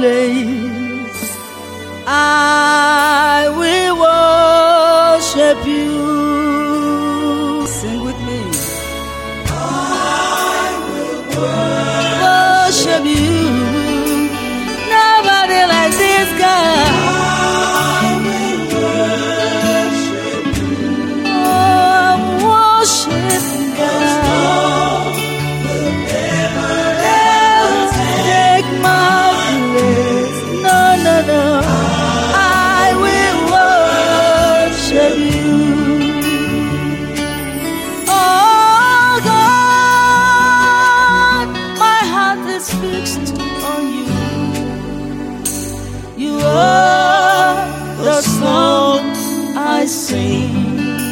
place. I will worship you. Sing with me. I will Worship you. Nobody like this God. I will worship you. Oh, worship God. Will never Take my place. No, no, no. I will worship you. Oh God, my heart is fixed on you. You are the song I sing.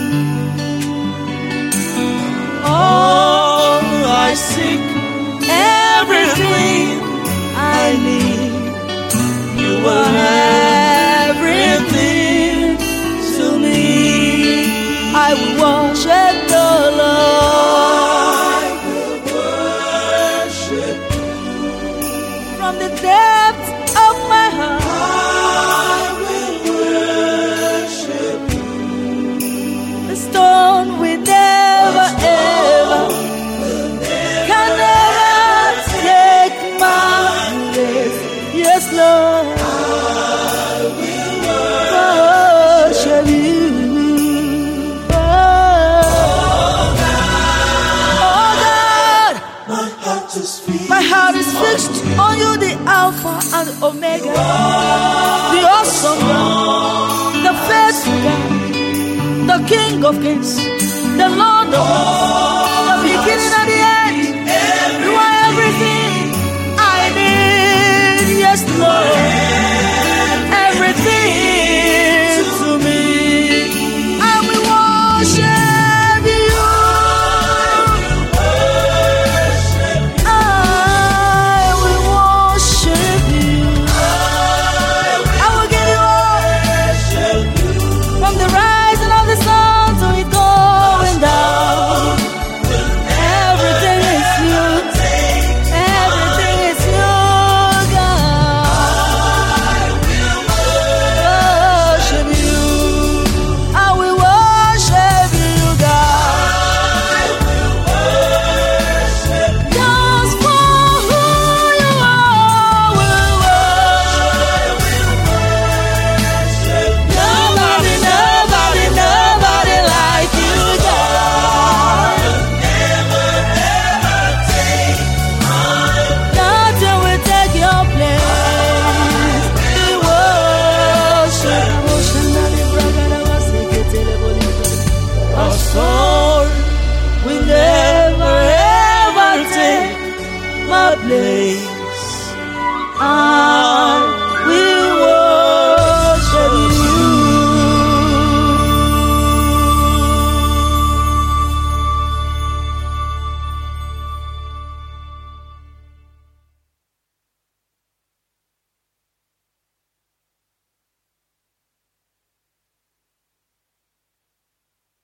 Oh, I seek everything I need. You are everything to me. I will worship the Lord. I will worship From the depths of my heart. I will worship The stone will never ever can never take my place. Yes, Lord, I will worship you. Oh God, My heart is fixed. my heart is fixed on you, the Alpha and Omega, the awesome God, the faithful God, the King of Kings, the Lord of Lords, the beginning and the end. You are everything I need. Yes, Lord, everything to me. I will worship you. I will worship you. I will give you all from the rising of the sun to it going down. Everything is you. Everything is you, God. Worship you. I will worship you, God. Just for who you are, will worship. Nobody, nobody, nobody like you, God. Nothing will take your place. We worship. Our soul will never ever take my place.